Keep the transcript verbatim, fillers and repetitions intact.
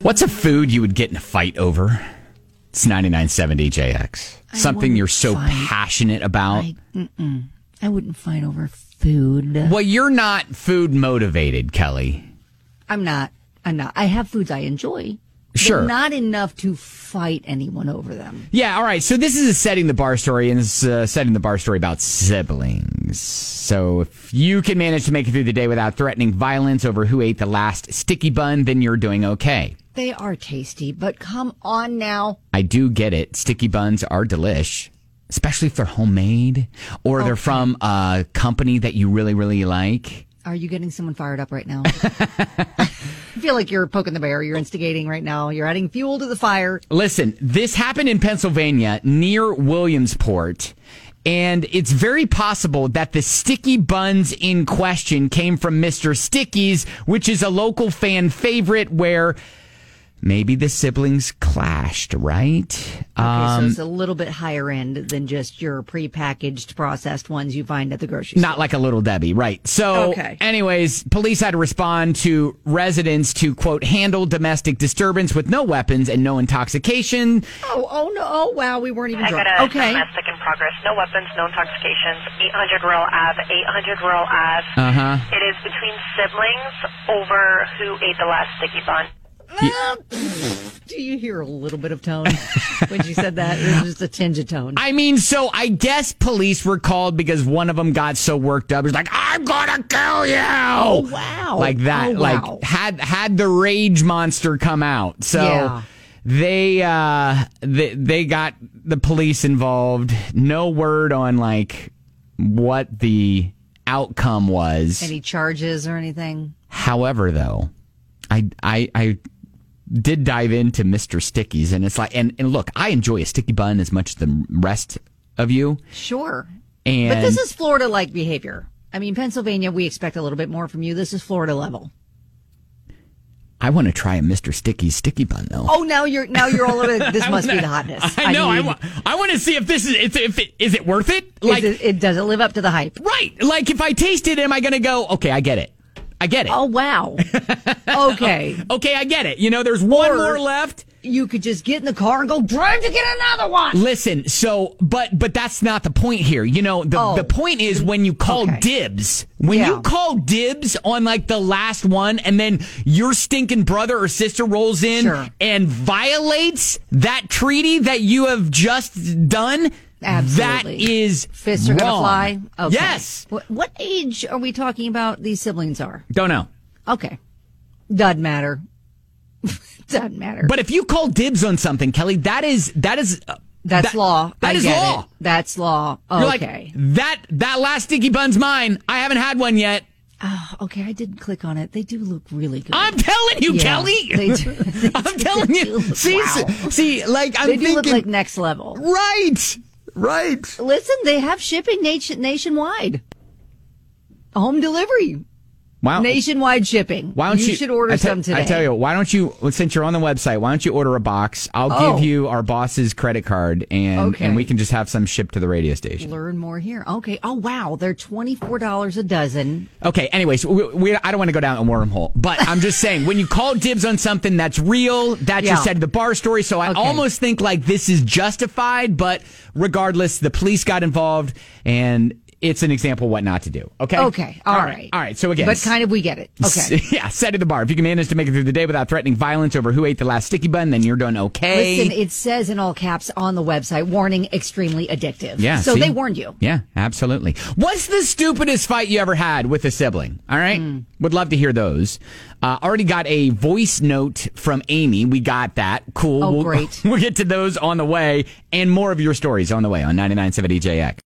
What's a food you would get in a fight over? It's ninety-nine point seven D J X. I Something you're so fight. passionate about. I, mm-mm. I wouldn't fight over food. Well, you're not food motivated, Kelly. I'm not. I'm not. I have foods I enjoy. Sure. But not enough to fight anyone over them. Yeah, all right. So this is a setting the bar story, and it's uh, setting the bar story about siblings. So if you can manage to make it through the day without threatening violence over who ate the last sticky bun, then you're doing okay. They are tasty, but come on now. I do get it. Sticky buns are delish, especially if they're homemade or Okay. they're from a company that you really, really like. Are you getting someone fired up right now? I feel like you're poking the bear. You're instigating right now. You're adding fuel to the fire. Listen, this happened in Pennsylvania near Williamsport, and it's very possible that the sticky buns in question came from Mister Sticky's, which is a local fan favorite where maybe the siblings clashed, right? Okay, so it's a little bit higher end than just your prepackaged processed ones you find at the grocery store. Not like a Little Debbie, right? So, Okay. anyways, police had to respond to residents to, quote, handle domestic disturbance with no weapons and no intoxication. Oh, oh no! Oh wow, we weren't even I drunk. got a Okay. domestic in progress. No weapons, no intoxications. eight hundred Rural Ave, eight hundred Rural Ave. Uh-huh. It is between siblings over who ate the last sticky bun. Uh, do you hear a little bit of tone when she said that? It was just a tinge of tone. I mean, so I guess police were called because one of them got so worked up. He's like, I'm gonna kill you. Oh, wow. Like that. Oh, wow. Like had had the rage monster come out. So Yeah. they uh they, they got the police involved. No word on like what the outcome was. Any charges or anything? However, though, I I I did dive into Mister Sticky's, and it's like, and, and look, I enjoy a sticky bun as much as the rest of you. Sure. And But this is Florida-like behavior. I mean, Pennsylvania, we expect a little bit more from you. This is Florida level. I want to try a Mister Sticky's sticky bun, though. Oh, now you're now you're all over. This must be the hotness. I know. I, mean, want. I want to see if this is. If, if it is it worth it? is Like, it, it does it live up to the hype? right? Like, if I taste it, am I going to go? Okay, I get it. I get it. Oh wow. Okay. Okay, I get it. You know, there's one Or- more left. You could just get in the car and go drive to get another one. Listen, so, but, but that's not the point here. You know, the, Oh. the point is when you call Okay. dibs, when Yeah. you call dibs on like the last one and then your stinking brother or sister rolls in Sure. and violates that treaty that you have just done. Absolutely. That is Fists are going to wrong. fly? Okay. Yes. What, what age are we talking about these siblings are? Don't know. Okay. Doesn't matter. Doesn't matter. But if you call dibs on something, Kelly, that is, that is, uh, That's that- law. That I is get law. It. That's law. You're Okay. like, that, that last sticky bun's mine. I haven't had one yet. Oh, okay, I did click on it. They do look really good. I'm telling you, Yeah, Kelly. they do. They I'm do. telling They you. do. See, Wow. see, like I'm They do thinking, look like next level. right, right. Listen, they have shipping nation, nationwide. Home delivery. Wow. Nationwide shipping. Why don't you, you should order I te- some today. I tell you, why don't you, since you're on the website, why don't you order a box? I'll Oh. give you our boss's credit card, and Okay. and we can just have some shipped to the radio station. Learn more here. Okay. Oh, wow. They're twenty-four dollars a dozen. Okay. Anyways, we, we, I don't want to go down a wormhole, but I'm just saying when you call dibs on something that's real, that Yeah. you said the bar story. So I Okay. almost think like this is justified, but regardless, the police got involved, and it's an example of what not to do. Okay. Okay. All right. All right. So again, But kind of we get it. Okay. yeah, set at the bar. If you can manage to make it through the day without threatening violence over who ate the last sticky bun, then you're doing okay. Listen, it says in all caps on the website, warning, extremely addictive. Yeah, So see? they warned you. Yeah, absolutely. What's the stupidest fight you ever had with a sibling? All right. Mm. Would love to hear those. Uh, already got a voice note from Amy. We got that. Cool. Oh, we'll, great. We'll get to those on the way and more of your stories on the way on ninety-nine point seven D J X.